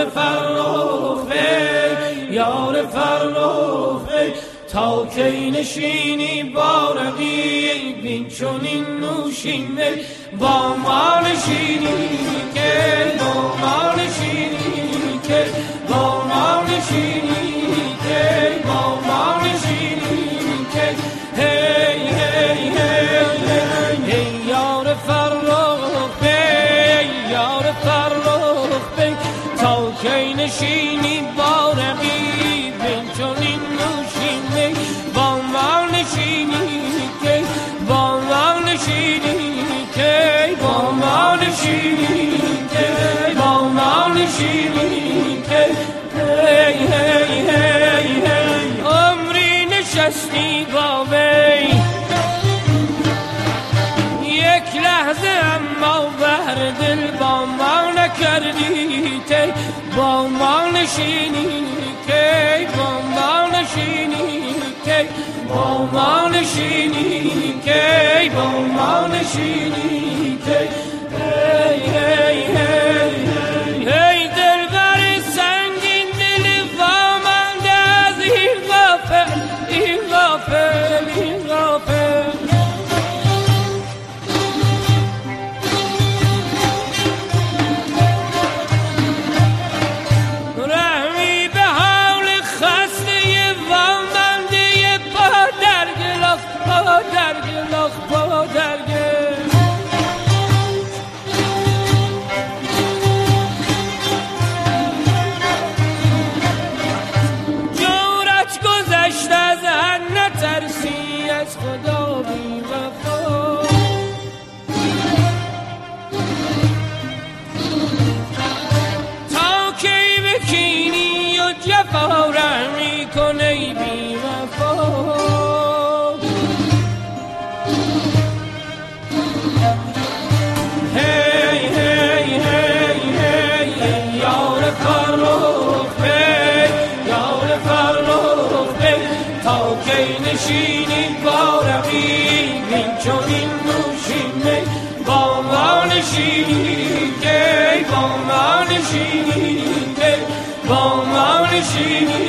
فرخ یار فرخ تا کی نشینی بارقی بین چونین نوشینه با ما نشینی که با ما نشینی که با ما نشینی که با ما نشینی که هی هی هی هی یار فرخ یار فرخ تا کی نشینی بارقی بین چونین نوشینه با ما نشینی که با ما نشینی که با ما نشینی که با ما نشینی که هی هی هی هی عمری نشستی با وی یک لحظه اما بهر دل با ما نکردی تی با ما نشینی که با ما نشینی که با ما نشینی که با ما نشینی که هی هی هی هی دلبر سنگین دل وامانده از این غافل این غافل این غافل رحمی به حال خسته وامانده پا در گلاخ پا در گلاخ پا در گلاخ جورت گذشت از هر نترسی از خدا بی وفا تا کی بکینی و جفا رحمی کنی بی وفا هی هی هی هی یار فرخ یار فرخ تا کی نشینی بارقی بین چونین نوشینه با ما نشینی که با ما نشینی که با ما نشینی